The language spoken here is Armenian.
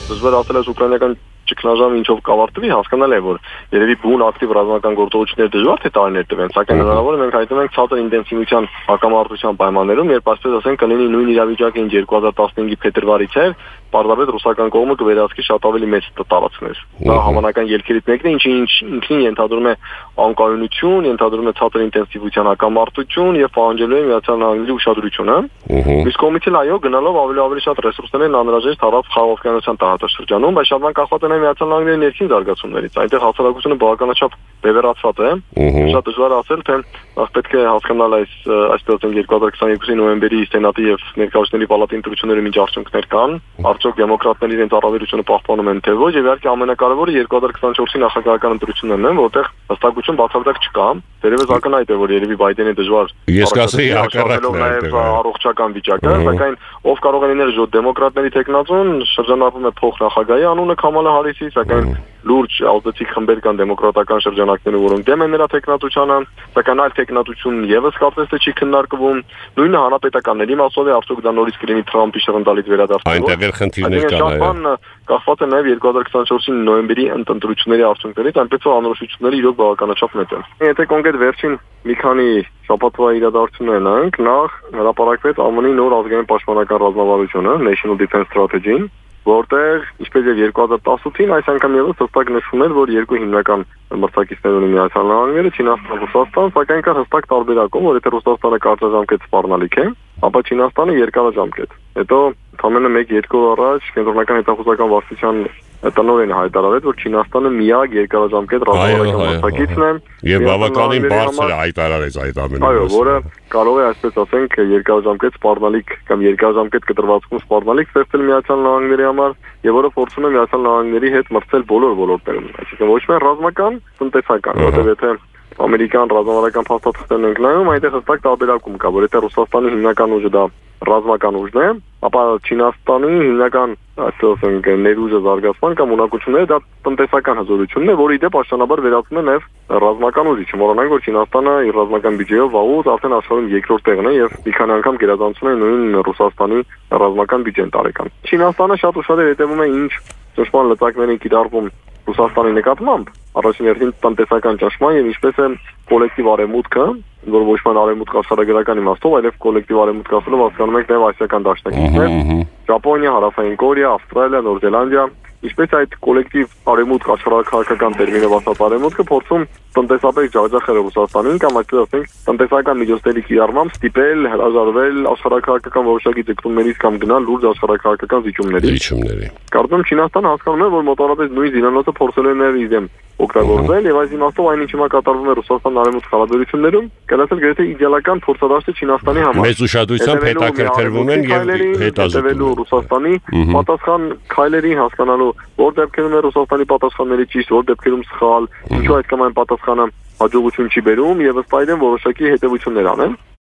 դժվար ասել է ուկրաինական ճգնաժամը ինչով կավարտվի, հասկանալի է, որ երևի բուն ակտիվ ռազմական գործողություններ դժվար թե տարիներ տվեն, սակայն հնարավոր է մենք հայտնվում ենք ցածր ինտենսիվության հակամարտության պայմաններում, երբ այսպես ասենք կլինի նույն իրավիճակը, ինչ 2015-ի փետրվարից էր, պարզապես ռուսական կողմը կվերահսկի շատ ավելի մեծ տարածքներ։ Դա համանական ելքերից մեկն է, ինչը ինքնին ենթադրում է անկայունություն, ենթադրում է ցածր ինտենսիվության հակամարտություն եւ պահանջելու է Միացյալ Նահանգների ուշադրությունը։ Իսկ կողմից էլ այո, գնալով ավելի շատ ռեսուրսներ են անհրաժեշտ հարավ խաղաղօվկիանոսյան տարածաշրջանում, բայց շատ բան կախված է Միացյալ Նահանգների ներքին զարգացումներից։ Այնտեղ հասարակությունը բավականաչափ բևեռացված է։ Շատ դժվար է ասել, թե պետք է հասկանալ այսպես 2022-ի նոյեմբերի Սենատի եւ Ներկայացուցիչների պալատի ընտրություններում ինչ արդյունքներ կան, արդյոք դեմոկրատները իրենց առավելությունը պահպանում են թե ոչ, եւ իհարկե ամենակարևորը 2024-ի նախագահական ընտրություններն են, որտեղ հստակություն բացարձակ չկա։ Դերևս ակնհայտ է, որ երևի Բայդենի դժվար ես կասեի հակառակն է առողջական վիճակը, սակայն ով կարող է լինել դեմոկրատների տեխնացուն, շրջանառվում է փոխնախագահի անունը Քամալա Հարիսի, սակայն լուրջ ազդեցիկ խմբեր կան դեմոկրատական շրջանակներում, որոնք դեմ են նրա տեխնատությանը, սակայն այլ տեխնատություն եւս կարծես թե չի քննարկվում։ Նույնը հանրապետականների մասով է, արդյոք դա նորից կլինի Թրամփի շրջանդալից վերադարձնելու։ Այնտեղ էլ խնդիրներ կան, կախված է նաև 2024-ի նոյեմբերի ընտրությունների արդյունքներից, այնպես որ անորոշությունները իրոք բավականաչափ մեծ են։ Եթե կոնկրետ վերջին մի քանի շաբաթվա իրադարձություններն ենք, նախ հրապարակվեց ԱՄՆ-ի նոր ազգային պաշտպանական ռազմավարությունը, National Defense Strategy-ն, որտեղ ինչպես եւ 2018-ին այս անգամ եւս հստակ նշվում էր, որ երկու հիմնական մրցակիցներ ունի Միացյալ Նահանգները, Չինաստանը, Ռուսաստանը, սակայն կա հստակ տարբերակում, որ եթե Ռուսաստանը կարճաժամկետ սպառնալիք է, ապա Չինաստանը երկարաժամկետ։ Հետո ամենը 1-2 օր առաջ կենտրոնական հետախուզական վարչության տնօրենը հայտարարեց, որ Չինաստանը միակ երկարաժամկետ ռազմավարական մրցակիցն է եւ բավականին բարձր է հայտարարեց այդ ամենը։ Այո, որը կարող է այսպես ասենք երկարաժամկետ սպառնալիք կամ երկարաժամկետ կտրվածքում սպառնալիք ստեղծել Միացյալ Նահանգների համար եւ որը փորձում է Միացյալ Նահանգների հետ մրցել բոլոր ոլորտներում, այսինքն ոչ միայն ռազմական, տնտեսական, որտեղ եթե ամերիկյան ռազմավարական փաստաթղթերն ենք նայում, այնտեղ հստակ տարբերակում կա, որ եթե Ռուսաստանի հիմնական ուժը դա ռազմական ուժն է, ապա Չինաստանի հիմնական ասենք ներուժը զարգացման կամ ունակությունները դա տնտեսական հզորությունն է, որը իդեպ աշնանաբար վերածվում է նաև ռազմական ուժի։ Չմոռանանք, որ Չինաստանը իր ռազմական բյուջեով վաղուց արդեն աշխարհում երկրորդ տեղն է եւ մի քանի անգամ գերազանցում է նույն Ռուսաստանի ռազմական բյուջեն տարեկան։ Չինաստանը շատ ուշադիր հետևում է ինչ ճշմարտ լծակներին կիրառվում Ռուսաստանի նկատմամբ, առաջին հերթին տնտեսական ճնշման եւ ինչպես է կոլեկտիվ արևմուտքը, որ ոչ միայն արևմուտք աշխարհագրական իմաստով, այլև կոլեկտիվ արևմուտք ասելով հասկանում ենք նաև ասիական դաշնակիցներ, Ճապոնիա, Հարավային Կորեա, Ավստրալիա, Նոր Զելանդիա, ինչպես այդ կոլեկտիվ արևմուտք աշխարհագրական տերմինով ասած արևմուտքը փորձում տնտեսապես ջախջախել Ռուսաստանին կամ այսպես ասենք տնտեսական միջոցների կիրառմամբ ստիպել, հրաժարվել աշխարհագրական որոշակի ձգտումներից կամ գնալ լուրջ աշխարհագրական զիջումների։ Կարծում Չինաստանը հասկանում է, որ մոտավորապես նույն զինանոցը փորձել է նաև իդեմ օգտագործել եւ այս իմաստով այն ինչ հիմա կատարվում է Ռուսաստան-արևմուտք հարաբերություններում, կլասել գրեթե իդեալական փորձադաշտ է Չինաստանի համար։ Մեծ ուշադրությամբ հետաքրքրվում են եւ հետազոտում Ռուսաստանի պատասխան քայլերի հասկանալու, որ դեպքերում է Ռուսաստանի պատասխանների ճիշտ, որ դեպքերում սխալ, ինչու այդ կամ այն պատասխանը հաջողություն չի բերում եւ ըստ այդմ որոշակի հետեւություններ անեն։